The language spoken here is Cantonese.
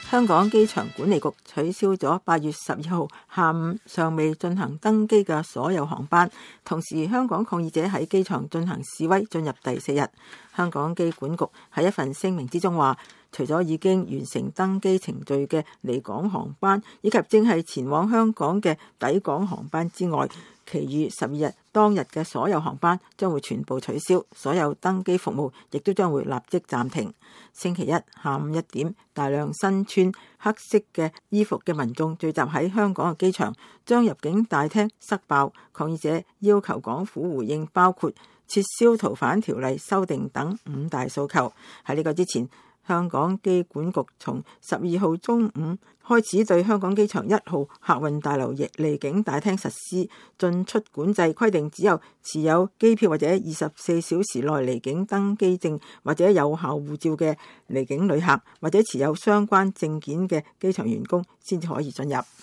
香港機場管理局取消咗8月12號下午尚未進行登機嘅所有航班，同時香港抗議者喺機場進行示威，進入第4日。香港機管局喺一份聲明之中話，除咗已經完成登機程序嘅離港航班以及正係前往香港嘅抵港航班之外，其餘12日當日嘅所有航班將會全部取消，所有登機服務亦都將會立即暫停。星期一下午1點，大量身穿黑色嘅衣服嘅民眾聚集喺香港嘅機場，將入境大廳塞爆。抗議者要求港府回應包括撤銷逃犯條例修訂等5大訴求。喺呢個之前，香港機管局從12號中午開始對香港機場1號客運大樓離境大廳實施進出管制，規定只有持有機票或者24小時內離境登機證或者有效護照嘅離境旅客，或者持有相關證件嘅機場員工先至可以進入。